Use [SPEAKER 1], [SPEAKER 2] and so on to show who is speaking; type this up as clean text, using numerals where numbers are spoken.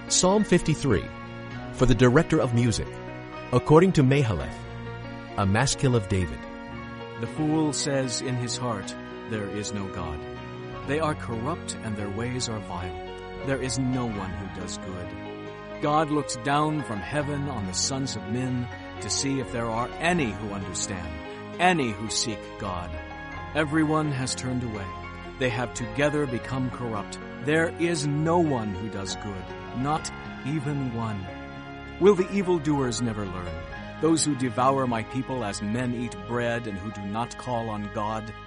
[SPEAKER 1] Psalm 53, for the director of music, according to Mahaleth, a maskil of David.
[SPEAKER 2] The fool says in his heart, "There is no God." They are corrupt and their ways are vile. There is no one who does good. God looks down from heaven on the sons of men to see if there are any who understand, any who seek God. Everyone has turned away. They have together become corrupt. There is no one who does good, not even one. Will the evildoers never learn? Those who devour my people as men eat bread and who do not call on God?